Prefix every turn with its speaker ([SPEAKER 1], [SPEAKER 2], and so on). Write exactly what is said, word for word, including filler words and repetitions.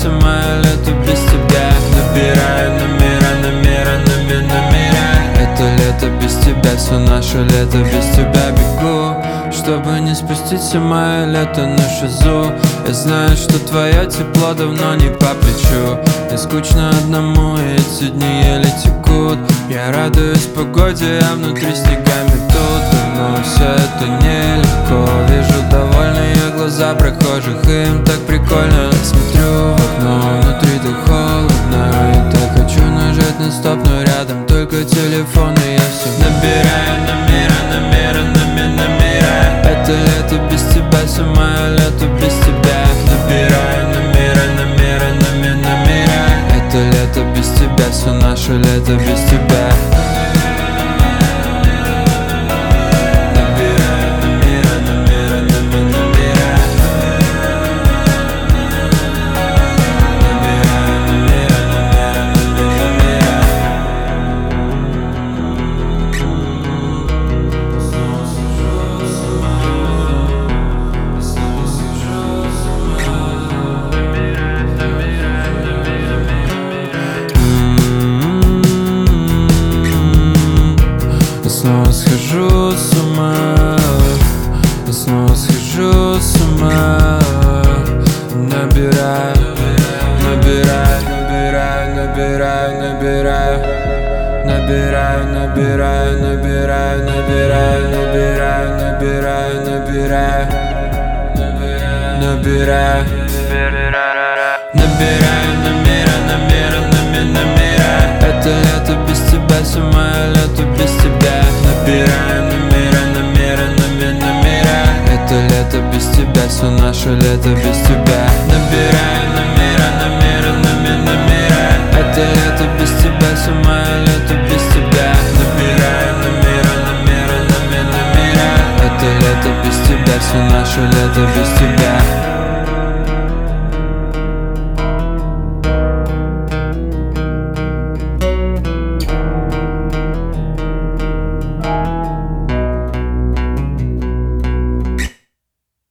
[SPEAKER 1] все мое лето без тебя. Набираю номера, номера, номера, номера. Это лето без тебя, все наше лето без тебя. Бегу, чтобы не спустить все мое лето на шизу. Я знаю, что твое тепло давно не по плечу. Мне скучно одному, и эти дни еле текут. Я радуюсь погоде, а внутри снегами тут. Но все это нелегко. Вижу довольные глаза прохожих, им так прикольно. Смотрю в окно, внутри так холодно. И так хочу нажать на стоп, но рядом только телефон, и я все набираю номера, номера, номера, номера. Это лето без тебя, все мое лето без тебя. Набираю номера, номера, номера, номера. Это лето без тебя, все наше лето без тебя. Снова схожу с ума, снова схожу с ума. Набираю, набираю, набираю, набираю, набираю. Набираю, набираю, набираю, набираю, набираю, набираю, набираю. Набираю, набираю номера, номера, номера, номера. Это лето без тебя, все мое лето без тебя. Набираю номера, номера, номера, номера. Это лето без тебя, все наше лето без тебя. Набираю номера, номера, номера, номера. Это лето без тебя, все мое лето без тебя. Набираю номера, номера, номера, номера. Это лето без тебя, все наше лето без тебя.